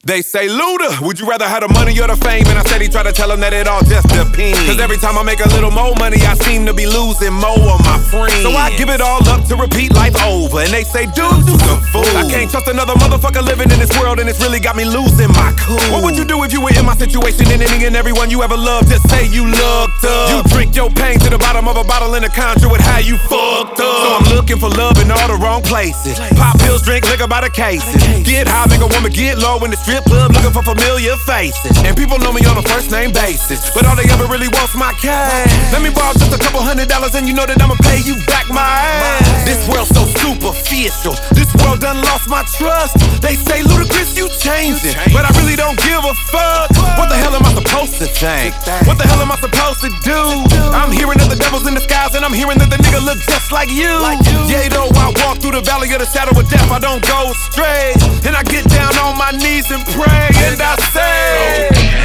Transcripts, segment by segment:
They say, Luda, would you rather have the money or the fame? And I steady try to tell them that it all just depends. Cause every time I make a little more money, I seem to be losing more of my friends. So I give it all up to repeat life over. And they say, dude, you's a fool. I can't trust another motherfucker living in this world, and it's really got me losing my cool. What would you do if you were in my situation and any and everyone you ever loved just say you looked up? You drink your pain to the bottom of a bottle in a conjure with how you fucked up. So I'm looking for love in all the wrong places. Pop pills, drink liquor by the cases. Get high, make a woman get low in the strip club looking for familiar faces. And people know me on a first name basis, but all they ever really want's my cash. Let me borrow just a couple $100 and you know that I'ma pay you back my ass. This world's so superficial, this world done lost my trust. They say, Ludacris, you changing, but I really don't give a fuck. What the hell am I supposed to think? What the hell am I supposed to do? I'm hearing that the devil's in disguise, and I'm hearing that the nigga look just like you. Yeah, though I walk through the valley of the shadow of death, I don't go astray. And I get down on my knees and pray, and I say,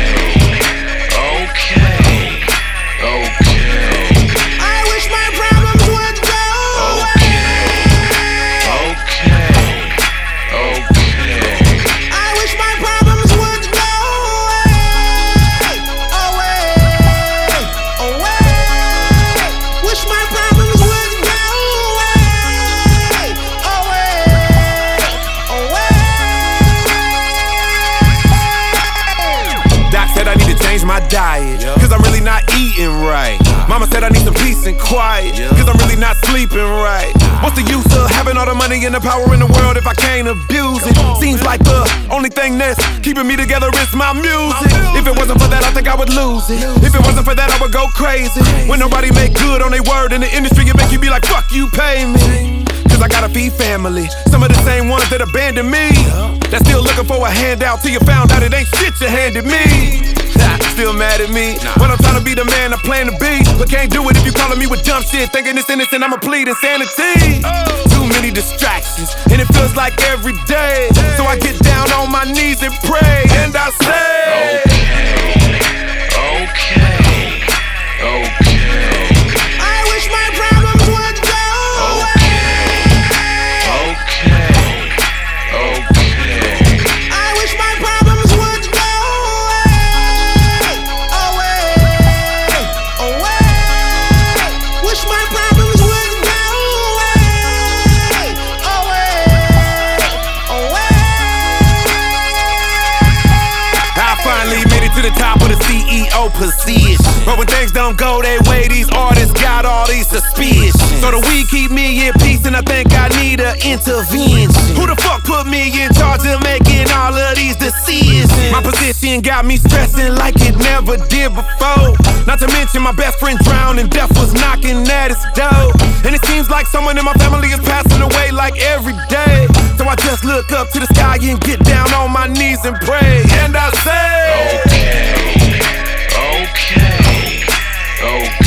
okay. I wish my problems would go away. I wish my problems would go away. Wish my problems would go away. Doc said I need to change my diet, cause I'm really not eating right. Mama said I need some peace and quiet, cause I'm really not sleeping right. What's the use of having all the money and the power in the world if I can't abuse it? Seems like the only thing that's keeping me together is my music. If it wasn't for that, I think I would lose it. If it wasn't for that, I would go crazy. When nobody make good on their word in the industry, it make you be like, fuck you, pay me. Cause I gotta feed family, some of the same ones that abandoned me. That's still looking for a handout till you found out it ain't shit you handed me. Still mad at me when I'm trying to be the man I plan to be, but can't do it if you calling me with dumb shit, thinking it's innocent, I'ma plead insanity. Too many distractions, and it feels like every day. So I get down on my knees and pray, and I say, okay. I wish my problems would go away. I wish my problems would go away. Wish my problems would go away. I finally made it to the top of the CEO position, but when things don't go their way, these artists got all these suspicions. So the weed keep me in peace, and I think I need an intervention. Who the fuck put me in charge of making all of these decisions? My position got me stressing like it never did before. Not to mention my best friend drowned and death was knocking at his door. And it seems like someone in my family is passing away like every day. So I just look up to the sky and get down on my knees and pray, and I say, okay.